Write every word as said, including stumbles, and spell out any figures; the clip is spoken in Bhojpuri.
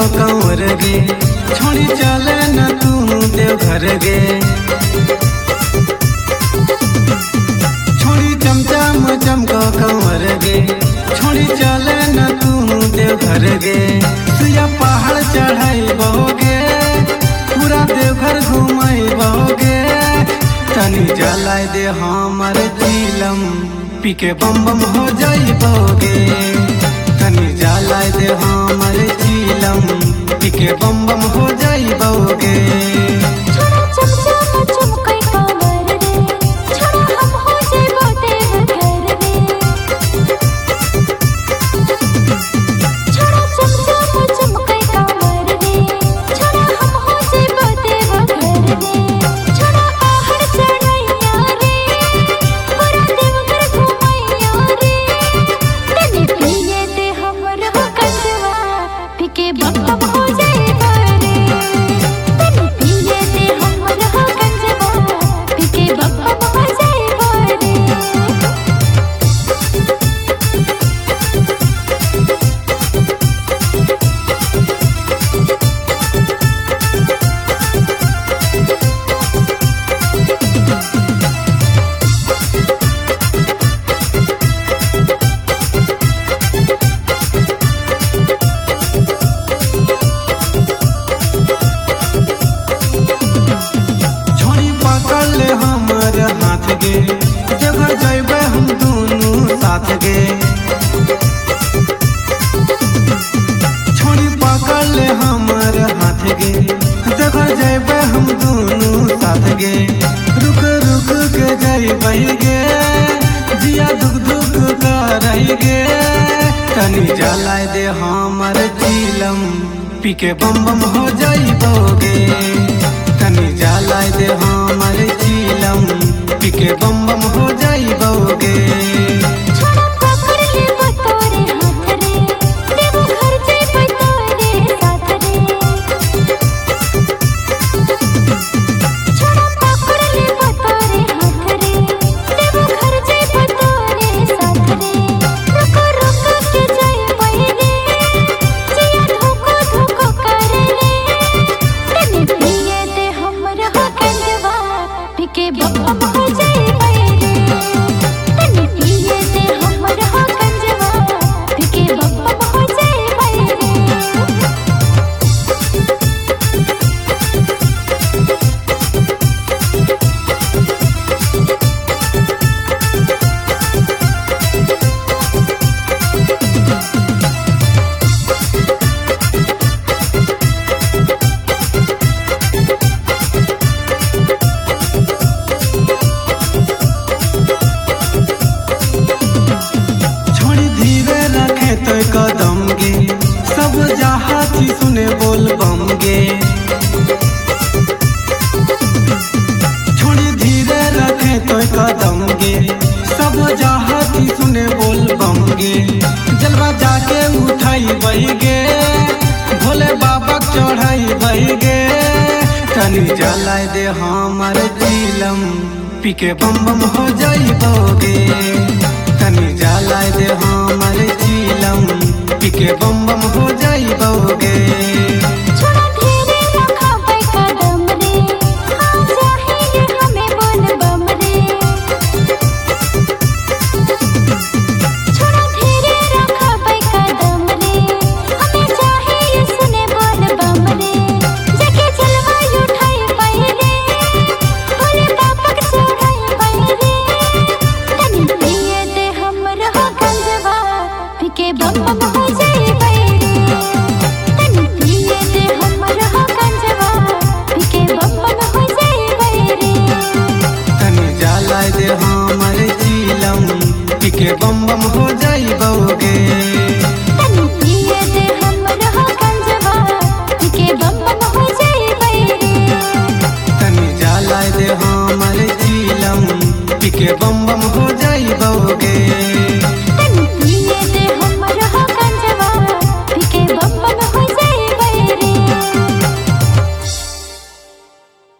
कंवर गे, छोड़ी चले न तू देवघर गे। छोड़ी चमचम चमको कंवर गे, छोड़ी चले न तू देवघर गे। सुया पहाड़ चढ़ाई बहोगे, पूरा देवघर घुमाई बहोगे। तनी जलाई दे हमर चिलम, पी के बम बम हो जाई बहोगे। तनी जलाई दे हमर चिलम, पी के बम बम हो जाई बहोगे। जगह जैबे हम दोनों साथ गे, छोड़ी पकड़ ले हमर हाथ गे। जगह जैबे हम दोनों साथ गे, रुक रुक के जैबे गे, जिया दुख दुख करई गे। तनी जलाई दे हमर चिलम, पी के बम बम हो जाइबोगे। तनी जलाई दे हमर चिलम, पी के बम बम हो जाइबोगे। कदम गे, सब जहाती सुने बोल बम गे। छोड़ी धीरे रखे तो कदम गे, सब जहाती सुने बोल बम गे। जलवा जाके उठाई बही गे, भोले बाबा चढ़ाई बही गे। तनी जलाई दे हमर चिलम, पी के बम बम हो जाइबोगे। तनी जलाई दे हमर चिलम, पी के बम बम हो जाइबोगे। हमर चिलम, पी के बम बम हो जाइबोगे। तनी पिए दे हमर हो गंजवा, पी के बम बम हो जाइबे। तनी जलाई दे हमर चिलम, पी के बम बम हो जाइबोगे। तनी पिए दे